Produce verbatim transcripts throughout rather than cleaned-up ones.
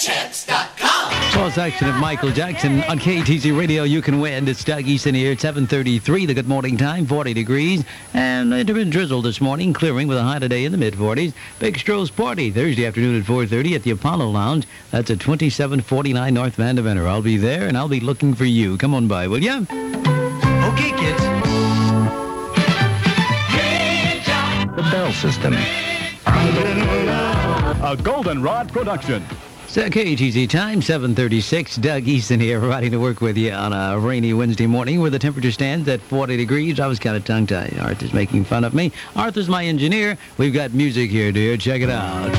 Checks dot com. Small section of Michael Jackson on K A T Z Radio. You can win. It's Doug Easton here at seven thirty-three. The good morning time, forty degrees. And it's been drizzle this morning, clearing with a high today in the mid-forties. Big Stroh's Party, Thursday afternoon at four thirty at the Apollo Lounge. That's at twenty-seven forty-nine North Vanderbilt. I'll be there, and I'll be looking for you. Come on by, will ya? Okay, kids. The Bell System. A Goldenrod production. So K A T Z time, seven thirty-six. Doug Easton here, riding to work with you on a rainy Wednesday morning where the temperature stands at forty degrees. I was kind of tongue-tied. Arthur's making fun of me. Arthur's my engineer. We've got music here, dear. Check it out.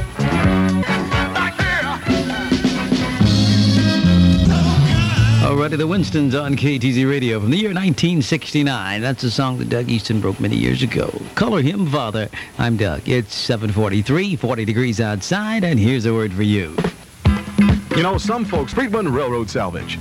Alrighty, the Winstons on K A T Z Radio from the year nineteen sixty-nine. That's a song that Doug Easton broke many years ago. Color him father. I'm Doug. It's seven forty-three, forty degrees outside, and here's a word for you. You know, some folks, Friedman Railroad Salvage.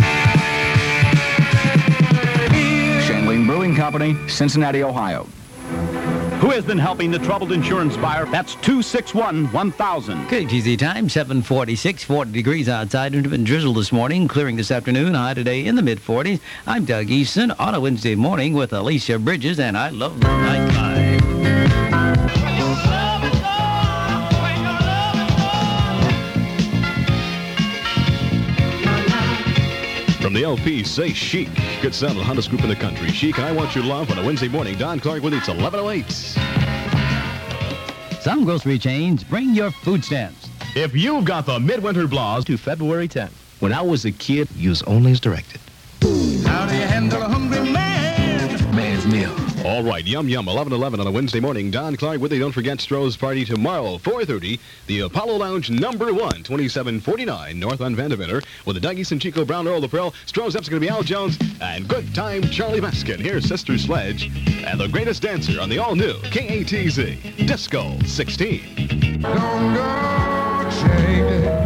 Shanling Brewing Company, Cincinnati, Ohio. Who has been helping the troubled insurance buyer? That's two six one, one thousand. K T Z time, seven forty-six, forty degrees outside. It's been drizzle this morning, clearing this afternoon, high today in the mid-forties. I'm Doug Easton on a Wednesday morning with Alicia Bridges, and I love the nightlife. From the L P, say Chic. Good sound of the hottest group in the country. Chic, and I Want Your Love on a Wednesday morning. Don Clark with you. It's eleven oh eight. Some grocery chains bring your food stamps. If you've got the midwinter blahs to February tenth. When I was a kid, use only as directed. How do you handle a hungry man? Man's meal. All right, yum, yum, eleven eleven on a Wednesday morning. Don Clark with you. Don't forget Stroh's Party tomorrow, four thirty. The Apollo Lounge, number one, twenty-seven forty-nine North on Vanderbilt. With the Doug Easton, Chico Brown, Earl the Pearl. Stroh's up's going to be Al Jones. And good time, Charlie Baskin. Here's Sister Sledge. And the greatest dancer on the all-new K A T Z, Disco sixteen. Don't go shake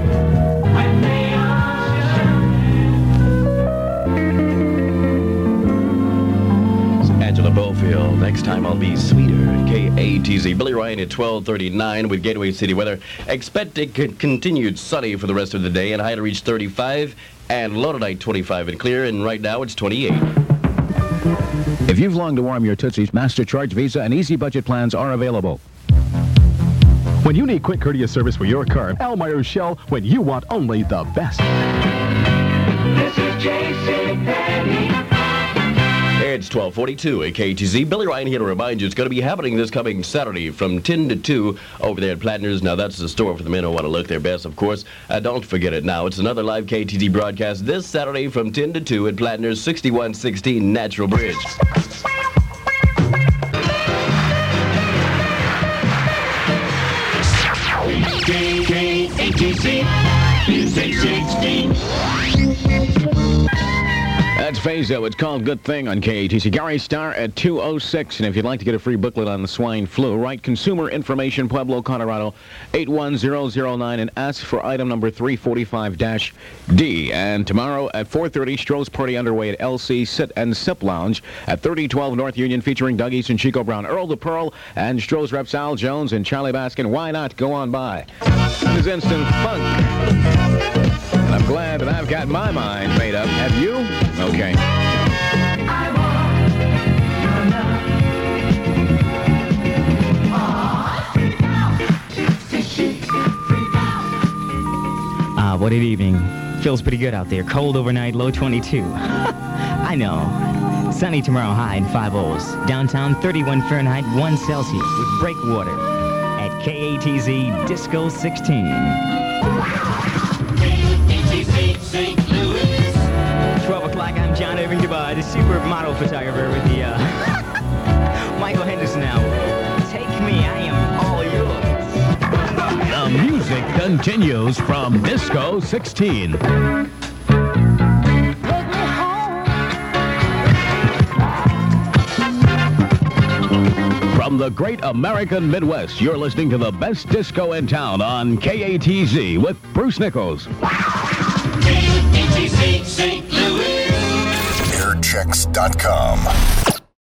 Angela Bofield. Next time I'll be sweeter. K A T Z. Billy Ryan at twelve thirty-nine with Gateway City weather. Expect it c- continued sunny for the rest of the day and high to reach thirty-five and low tonight twenty-five and clear. And right now it's twenty-eight. If you've longed to warm your Tootsies, Master Charge, Visa, and Easy Budget plans are available. When you need quick, courteous service for your car, Al Myers Shell, when you want only the best. This is JCPenney. It's twelve forty-two at K A T Z. Billy Ryan here to remind you it's going to be happening this coming Saturday from ten to two over there at Plattner's. Now, that's the store for the men who want to look their best, of course. Uh, don't forget it now. It's another live K A T Z broadcast this Saturday from ten to two at Plattner's, sixty-one sixteen Natural Bridge. K A T Z Music sixteen. That's Fazo. It's called Good Thing on K A T C. Gary Starr at two oh six. And if you'd like to get a free booklet on the swine flu, write Consumer Information, Pueblo, Colorado, eight one zero zero nine and ask for item number three forty-five D. And tomorrow at four thirty, Stroh's Party underway at L C Sit and Sip Lounge at thirty twelve North Union, featuring Doug Easton, Chico Brown, Earl the Pearl, and Stroh's reps Al Jones and Charlie Baskin. Why not go on by? This is Instant Funk. And I'm glad that I've got my mind made up. Have you? Okay. Ah, what an evening. Feels pretty good out there. Cold overnight, low twenty-two. I know. Sunny tomorrow, high in five ohs. Downtown, thirty-one Fahrenheit, one Celsius with breakwater at K A T Z Disco sixteen. Saint Louis. twelve o'clock, I'm John Irving Dubai, the supermodel photographer with the, uh, Michael Henderson now. Take me, I am all yours. The music continues from Disco sixteen. From the great American Midwest, you're listening to the best disco in town on K A T Z with Bruce Nichols. K A T Z Saint Louis. Air Checks dot com.